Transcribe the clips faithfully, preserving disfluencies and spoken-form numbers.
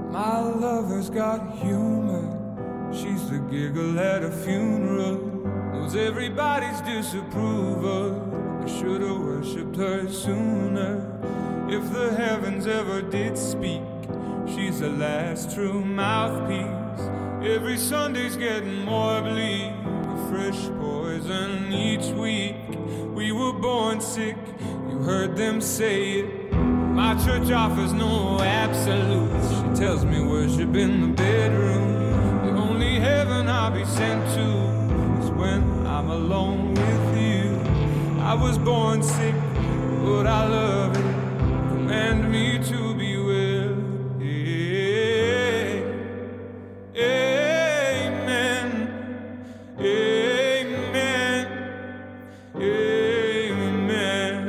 My lover's got humor. She's the giggle at a funeral. Knows everybody's disapproval. I should've worshipped her sooner. If the heavens ever did speak, she's the last true mouthpiece. Every Sunday's getting more bleak. A fresh poison each week. We were born sick, you heard them say it. My church offers no absolutes. She tells me worship in the bedroom. The only heaven I'll be sent to is when I'm alone with you. I was born sick, but I love it. Command me to be well. Yeah. Amen. Amen. Amen.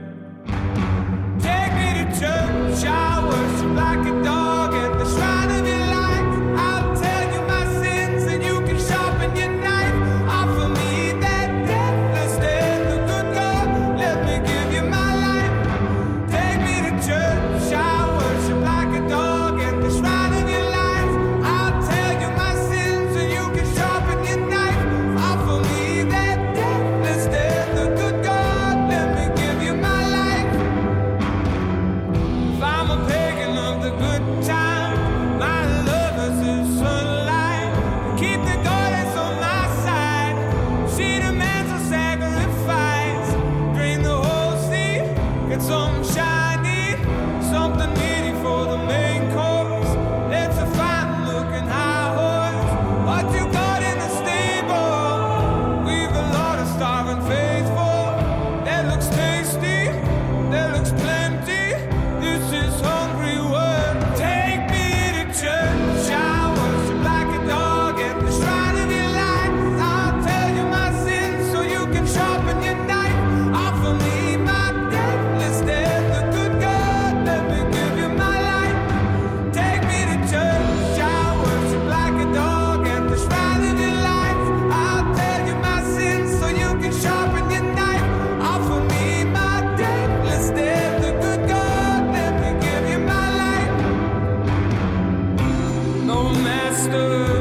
Take me to church, I worship like a dog at the shrine of your life. I'll tell you my sins and you can sharpen your knife. Offer me that deathless death, the good God, let me give you my life. Take me to church, I worship like a dog at the shrine of your life. I'll tell you my sins and you can sharpen your knife. Offer me that deathless death, the good God, let me give you my life. If I'm a pagan of the good time, my lover's the sunlight. Keep the goddess on my side. She demands a sacrifice. Drain the whole sea, get some shiny, something meaty for the main course. Let's a fine looking high horse. What you got in the stable? We've a lot of starving faithful. That looks tasty, that looks plenty. This is hungry work. Take me to church, I worship like a dog at the shrine of your life. I'll tell you my sins so you can sharpen your knife. Offer me my deathless death, the good God, let me give you my life. Take me to church, I worship like a dog at the shrine of your life. I'll tell you my sins so you can sharpen your knife. Offer me my deathless death, the good God, let me give you my life. No master